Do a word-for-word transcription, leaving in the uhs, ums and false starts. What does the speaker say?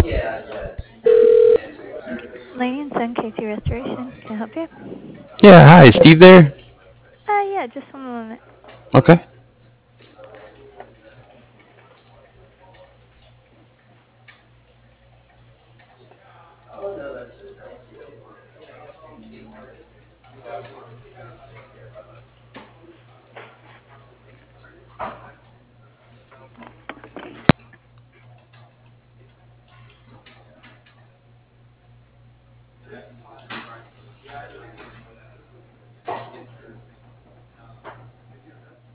Lady and Son K C Restoration. Can I help you? Yeah, hi, Steve there? Uh, yeah, just one moment. Okay.